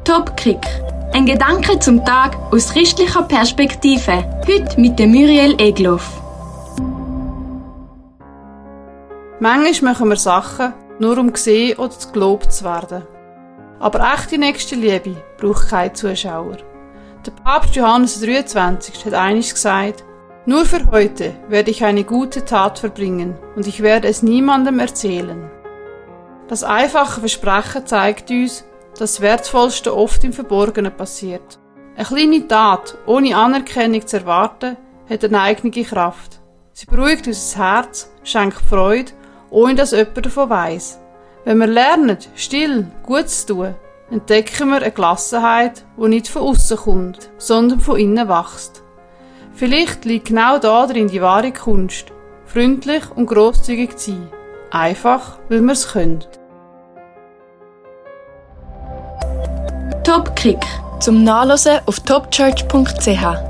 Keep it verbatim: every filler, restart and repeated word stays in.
Top-Kick. Ein Gedanke zum Tag aus christlicher Perspektive. Heute mit dem Muriel Egloff. Manchmal machen wir Sachen, nur um gesehen oder gelobt zu werden. Aber echte Nächstenliebe braucht keine Zuschauer. Der Papst Johannes der dreiundzwanzigste hat einmal gesagt: Nur für heute werde ich eine gute Tat verbringen und ich werde es niemandem erzählen. Das einfache Versprechen zeigt uns, dass das Wertvollste oft im Verborgenen passiert. Eine kleine Tat, ohne Anerkennung zu erwarten, hat eine eigene Kraft. Sie beruhigt unser Herz, schenkt Freude, ohne dass jemand davon weiss. Wenn wir lernen, still, gut zu tun, entdecken wir eine Gelassenheit, die nicht von außen kommt, sondern von innen wächst. Vielleicht liegt genau da drin die wahre Kunst, freundlich und grosszügig zu sein. Einfach, weil wir es können. Top-Kick. Zum Nachlesen auf topchurch punkt c h.